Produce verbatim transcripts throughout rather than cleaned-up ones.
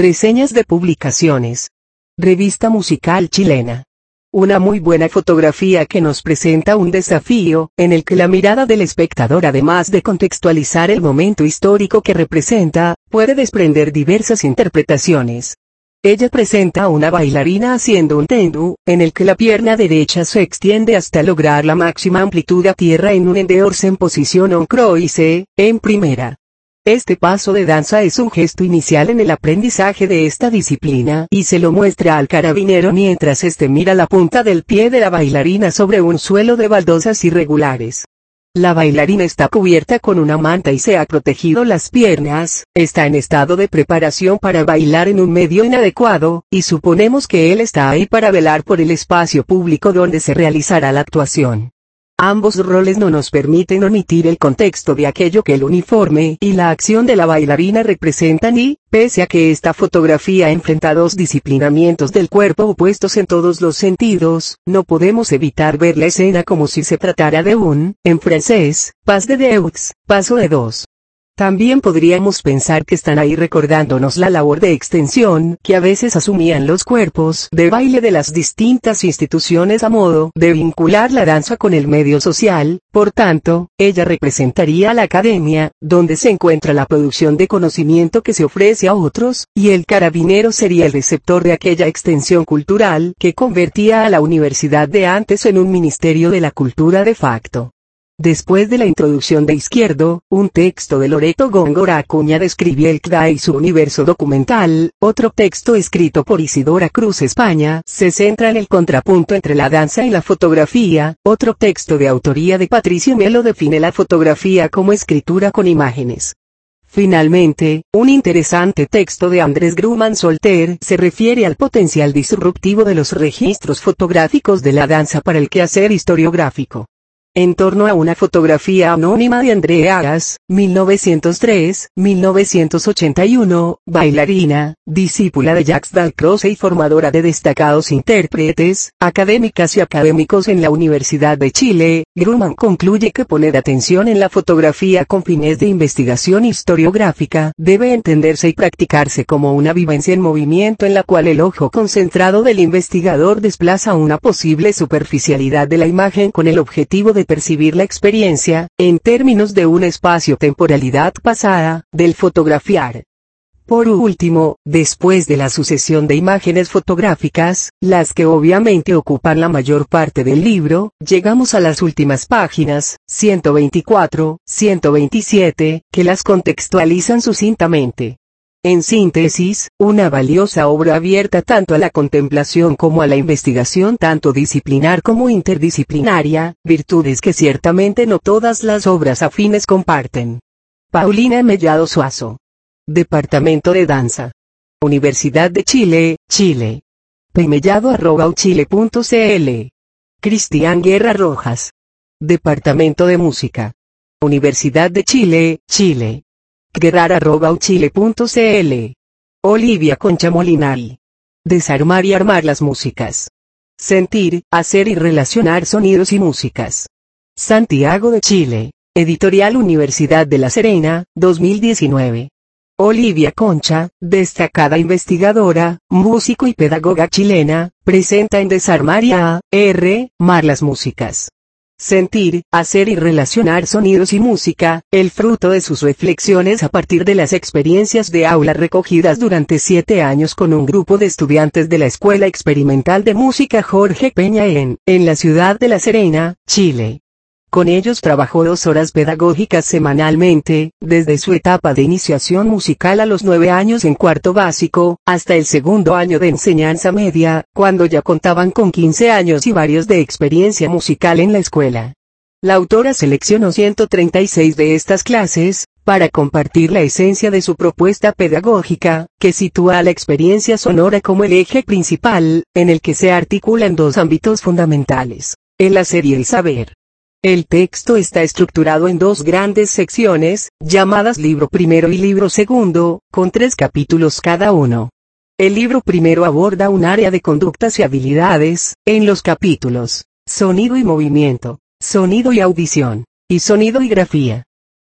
Reseñas de publicaciones. Revista musical chilena. Una muy buena fotografía que nos presenta un desafío, en el que la mirada del espectador, además de contextualizar el momento histórico que representa, puede desprender diversas interpretaciones. Ella presenta a una bailarina haciendo un tendu, en el que la pierna derecha se extiende hasta lograr la máxima amplitud a tierra en un endeors en posición on croise, en primera. Este paso de danza es un gesto inicial en el aprendizaje de esta disciplina y se lo muestra al carabinero mientras este mira la punta del pie de la bailarina sobre un suelo de baldosas irregulares. La bailarina está cubierta con una manta y se ha protegido las piernas, está en estado de preparación para bailar en un medio inadecuado, y suponemos que él está ahí para velar por el espacio público donde se realizará la actuación. Ambos roles no nos permiten omitir el contexto de aquello que el uniforme y la acción de la bailarina representan y, pese a que esta fotografía enfrenta dos disciplinamientos del cuerpo opuestos en todos los sentidos, no podemos evitar ver la escena como si se tratara de un, en francés, pas de deux, paso de dos. También podríamos pensar que están ahí recordándonos la labor de extensión que a veces asumían los cuerpos de baile de las distintas instituciones a modo de vincular la danza con el medio social. Por tanto, ella representaría a la academia, donde se encuentra la producción de conocimiento que se ofrece a otros, y el carabinero sería el receptor de aquella extensión cultural que convertía a la universidad de antes en un ministerio de la cultura de facto. Después de la introducción de Izquierdo, un texto de Loreto Góngora Acuña describe el C D A y su universo documental. Otro texto escrito por Isidora Cruz España se centra en el contrapunto entre la danza y la fotografía. Otro texto de autoría de Patricio Melo define la fotografía como escritura con imágenes. Finalmente, un interesante texto de Andrés Grumman Solter se refiere al potencial disruptivo de los registros fotográficos de la danza para el quehacer historiográfico. En torno a una fotografía anónima de André Agas, mil novecientos tres a mil novecientos ochenta y uno, bailarina, discípula de Jacques Dalcroze y formadora de destacados intérpretes, académicas y académicos en la Universidad de Chile, Grumman concluye que poner atención en la fotografía con fines de investigación historiográfica debe entenderse y practicarse como una vivencia en movimiento en la cual el ojo concentrado del investigador desplaza una posible superficialidad de la imagen con el objetivo de percibir la experiencia, en términos de una espacio-temporalidad pasada, del fotografiar. Por último, después de la sucesión de imágenes fotográficas, las que obviamente ocupan la mayor parte del libro, llegamos a las últimas páginas, ciento veinticuatro, ciento veintisiete, que las contextualizan sucintamente. En síntesis, una valiosa obra abierta tanto a la contemplación como a la investigación, tanto disciplinar como interdisciplinaria, virtudes que ciertamente no todas las obras afines comparten. Paulina Mellado Suazo. Departamento de Danza. Universidad de Chile, Chile. pmellado arroba uchile punto cl. Cristian Guerra Rojas. Departamento de Música. Universidad de Chile, Chile. guerrar arroba uchile punto cl. Olivia Concha Molinari. Desarmar y armar las músicas. Sentir, hacer y relacionar sonidos y músicas. Santiago de Chile. Editorial Universidad de La Serena, dos mil diecinueve. Olivia Concha, destacada investigadora, músico y pedagoga chilena, presenta en Desarmar y armar las músicas. Sentir, hacer y relacionar sonidos y música, el fruto de sus reflexiones a partir de las experiencias de aula recogidas durante siete años con un grupo de estudiantes de la Escuela Experimental de Música Jorge Peña en, en la ciudad de La Serena, Chile. Con ellos trabajó dos horas pedagógicas semanalmente, desde su etapa de iniciación musical a los nueve años en cuarto básico, hasta el segundo año de enseñanza media, cuando ya contaban con quince años y varios de experiencia musical en la escuela. La autora seleccionó ciento treinta y seis de estas clases, para compartir la esencia de su propuesta pedagógica, que sitúa a la experiencia sonora como el eje principal, en el que se articulan dos ámbitos fundamentales, el hacer y el saber. El texto está estructurado en dos grandes secciones, llamadas libro primero y libro segundo, con tres capítulos cada uno. El libro primero aborda un área de conductas y habilidades, en los capítulos, sonido y movimiento, sonido y audición, y sonido y grafía.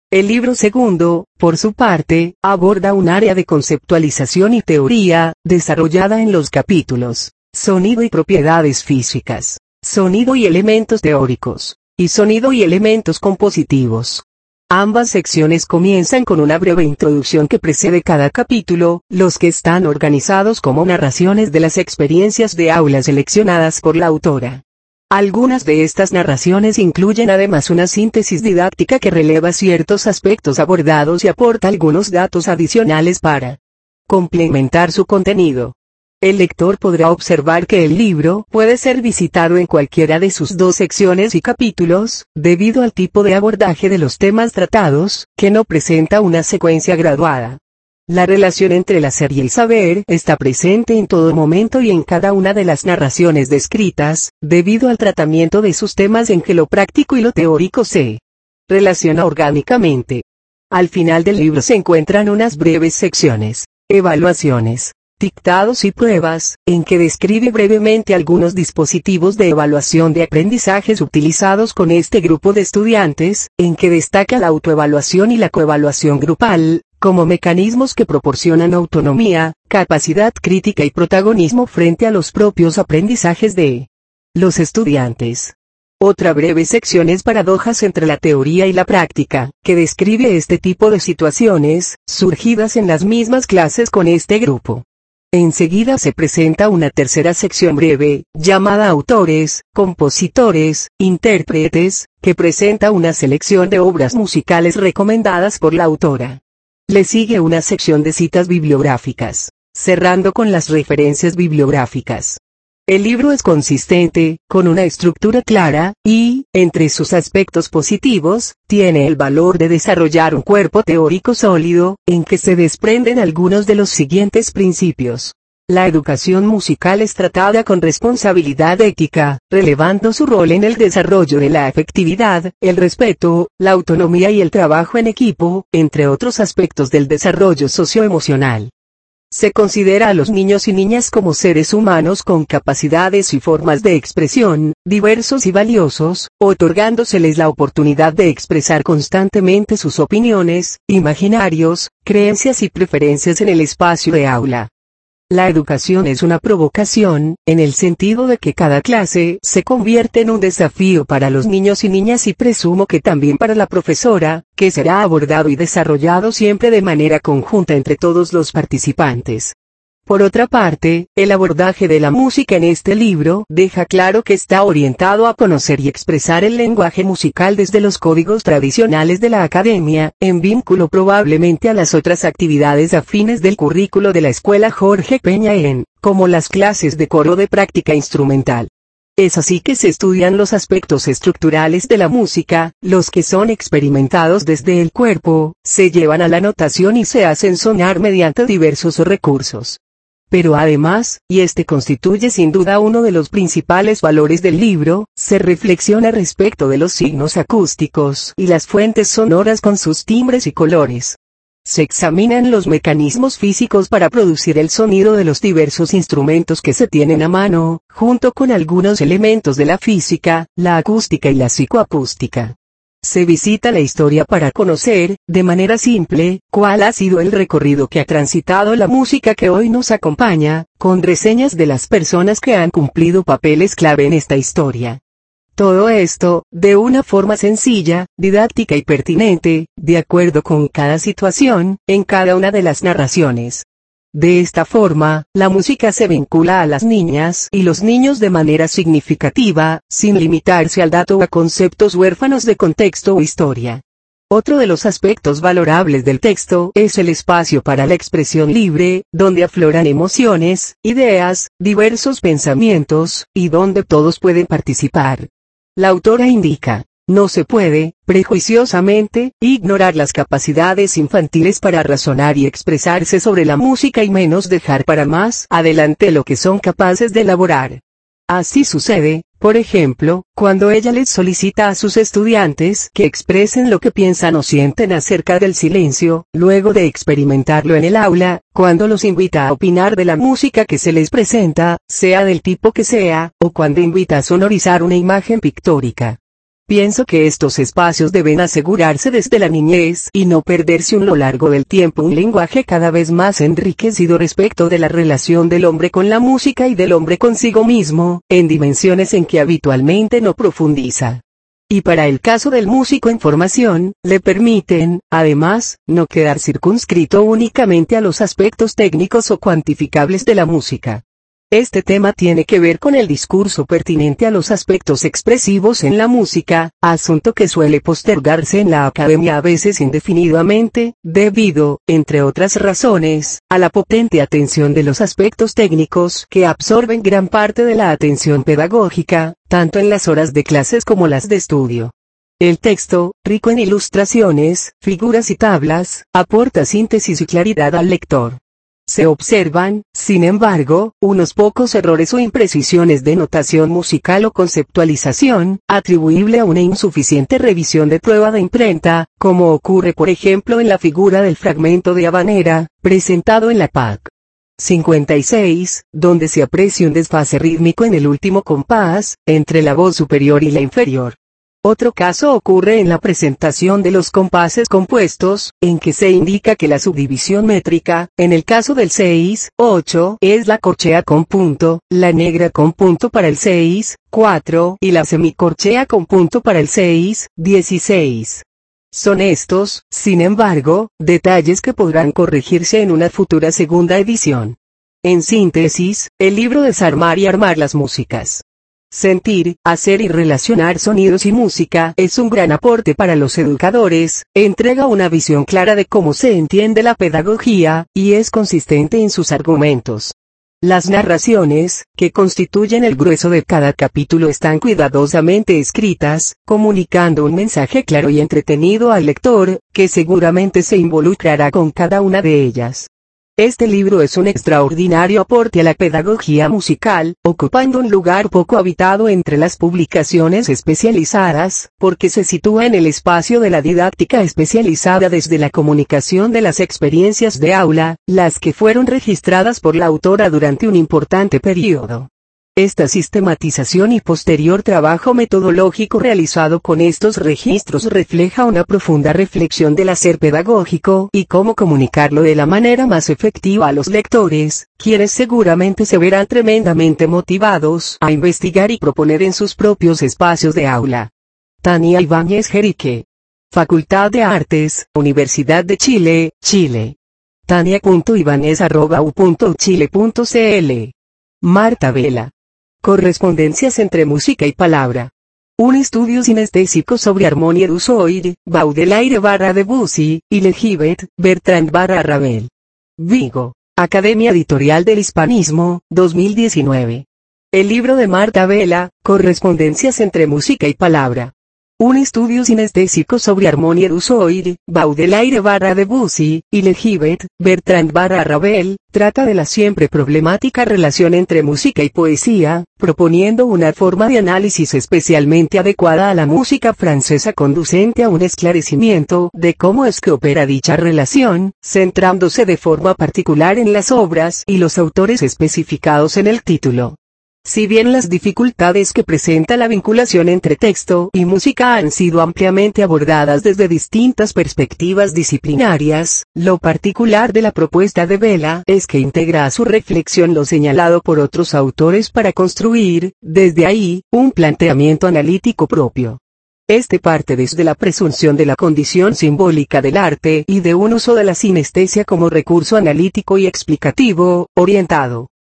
El libro segundo, por su parte, aborda un área de conceptualización y teoría, desarrollada en los capítulos Sonido y propiedades físicas, Sonido y elementos teóricos, y Sonido y elementos compositivos. Ambas secciones comienzan con una breve introducción que precede cada capítulo, los que están organizados como narraciones de las experiencias de aula seleccionadas por la autora. Algunas de estas narraciones incluyen además una síntesis didáctica que releva ciertos aspectos abordados y aporta algunos datos adicionales para complementar su contenido. El lector podrá observar que el libro puede ser visitado en cualquiera de sus dos secciones y capítulos, debido al tipo de abordaje de los temas tratados, que no presenta una secuencia graduada. La relación entre el hacer y el saber está presente en todo momento y en cada una de las narraciones descritas, debido al tratamiento de sus temas en que lo práctico y lo teórico se relaciona orgánicamente. Al final del libro se encuentran unas breves secciones, evaluaciones, dictados y pruebas, en que describe brevemente algunos dispositivos de evaluación de aprendizajes utilizados con este grupo de estudiantes, en que destaca la autoevaluación y la coevaluación grupal, como mecanismos que proporcionan autonomía, capacidad crítica y protagonismo frente a los propios aprendizajes de los estudiantes. Otra breve sección es paradojas entre la teoría y la práctica, que describe este tipo de situaciones, surgidas en las mismas clases con este grupo. Enseguida se presenta una tercera sección breve, llamada Autores, Compositores, Intérpretes, que presenta una selección de obras musicales recomendadas por la autora. Le sigue una sección de citas bibliográficas, cerrando con las referencias bibliográficas. El libro es consistente, con una estructura clara, y, entre sus aspectos positivos, tiene el valor de desarrollar un cuerpo teórico sólido, en que se desprenden algunos de los siguientes principios. La educación musical es tratada con responsabilidad ética, relevando su rol en el desarrollo de la afectividad, el respeto, la autonomía y el trabajo en equipo, entre otros aspectos del desarrollo socioemocional. Se considera a los niños y niñas como seres humanos con capacidades y formas de expresión, diversos y valiosos, otorgándoseles la oportunidad de expresar constantemente sus opiniones, imaginarios, creencias y preferencias en el espacio de aula. La educación es una provocación, en el sentido de que cada clase se convierte en un desafío para los niños y niñas y presumo que también para la profesora, que será abordado y desarrollado siempre de manera conjunta entre todos los participantes. Por otra parte, el abordaje de la música en este libro deja claro que está orientado a conocer y expresar el lenguaje musical desde los códigos tradicionales de la academia, en vínculo probablemente a las otras actividades afines del currículo de la Escuela Jorge Peñaen, como las clases de coro de práctica instrumental. Es así que se estudian los aspectos estructurales de la música, los que son experimentados desde el cuerpo, se llevan a la notación y se hacen sonar mediante diversos recursos. Pero además, y este constituye sin duda uno de los principales valores del libro, se reflexiona respecto de los signos acústicos y las fuentes sonoras con sus timbres y colores. Se examinan los mecanismos físicos para producir el sonido de los diversos instrumentos que se tienen a mano, junto con algunos elementos de la física, la acústica y la psicoacústica. Se visita la historia para conocer, de manera simple, cuál ha sido el recorrido que ha transitado la música que hoy nos acompaña, con reseñas de las personas que han cumplido papeles clave en esta historia. Todo esto, de una forma sencilla, didáctica y pertinente, de acuerdo con cada situación, en cada una de las narraciones. De esta forma, la música se vincula a las niñas y los niños de manera significativa, sin limitarse al dato o a conceptos huérfanos de contexto o historia. Otro de los aspectos valorables del texto es el espacio para la expresión libre, donde afloran emociones, ideas, diversos pensamientos, y donde todos pueden participar. La autora indica: no se puede, prejuiciosamente, ignorar las capacidades infantiles para razonar y expresarse sobre la música y menos dejar para más adelante lo que son capaces de elaborar. Así sucede, por ejemplo, cuando ella les solicita a sus estudiantes que expresen lo que piensan o sienten acerca del silencio, luego de experimentarlo en el aula, cuando los invita a opinar de la música que se les presenta, sea del tipo que sea, o cuando invita a sonorizar una imagen pictórica. Pienso que estos espacios deben asegurarse desde la niñez y no perderse a lo largo del tiempo un lenguaje cada vez más enriquecido respecto de la relación del hombre con la música y del hombre consigo mismo, en dimensiones en que habitualmente no profundiza. Y para el caso del músico en formación, le permiten, además, no quedar circunscrito únicamente a los aspectos técnicos o cuantificables de la música. Este tema tiene que ver con el discurso pertinente a los aspectos expresivos en la música, asunto que suele postergarse en la academia a veces indefinidamente, debido, entre otras razones, a la potente atención de los aspectos técnicos que absorben gran parte de la atención pedagógica, tanto en las horas de clases como las de estudio. El texto, rico en ilustraciones, figuras y tablas, aporta síntesis y claridad al lector. Se observan, sin embargo, unos pocos errores o imprecisiones de notación musical o conceptualización, atribuible a una insuficiente revisión de prueba de imprenta, como ocurre por ejemplo en la figura del fragmento de habanera, presentado en la P A C cincuenta y seis, donde se aprecia un desfase rítmico en el último compás, entre la voz superior y la inferior. Otro caso ocurre en la presentación de los compases compuestos, en que se indica que la subdivisión métrica, en el caso del seis, ocho, es la corchea con punto, la negra con punto para el seis, cuatro, y la semicorchea con punto para el seis, dieciséis. Son estos, sin embargo, detalles que podrán corregirse en una futura segunda edición. En síntesis, el libro Desarmar y armar las músicas. Sentir, hacer y relacionar sonidos y música es un gran aporte para los educadores, entrega una visión clara de cómo se entiende la pedagogía, y es consistente en sus argumentos. Las narraciones, que constituyen el grueso de cada capítulo, están cuidadosamente escritas, comunicando un mensaje claro y entretenido al lector, que seguramente se involucrará con cada una de ellas. Este libro es un extraordinario aporte a la pedagogía musical, ocupando un lugar poco habitado entre las publicaciones especializadas, porque se sitúa en el espacio de la didáctica especializada desde la comunicación de las experiencias de aula, las que fueron registradas por la autora durante un importante periodo. Esta sistematización y posterior trabajo metodológico realizado con estos registros refleja una profunda reflexión del hacer pedagógico y cómo comunicarlo de la manera más efectiva a los lectores, quienes seguramente se verán tremendamente motivados a investigar y proponer en sus propios espacios de aula. Tania Ibáñez Jerique. Facultad de Artes, Universidad de Chile, Chile. tania punto ibáñez arroba u punto chile punto cl. Marta Vela. Correspondencias entre música y palabra. Un estudio sinestésico sobre armonía du soir, Baudelaire barra Debussy, y Le Gibet, Bertrand barra Ravel. Vigo, Academia Editorial del Hispanismo, dos mil diecinueve. El libro de Marta Vela, Correspondencias entre música y palabra. Un estudio sinestésico sobre armonía du soir, Baudelaire barra Debussy, y Le Gibet, Bertrand barra Ravel, trata de la siempre problemática relación entre música y poesía, proponiendo una forma de análisis especialmente adecuada a la música francesa conducente a un esclarecimiento de cómo es que opera dicha relación, centrándose de forma particular en las obras y los autores especificados en el título. Si bien las dificultades que presenta la vinculación entre texto y música han sido ampliamente abordadas desde distintas perspectivas disciplinarias, lo particular de la propuesta de Vela es que integra a su reflexión lo señalado por otros autores para construir, desde ahí, un planteamiento analítico propio. Este parte desde la presunción de la condición simbólica del arte y de un uso de la sinestesia como recurso analítico y explicativo, orientado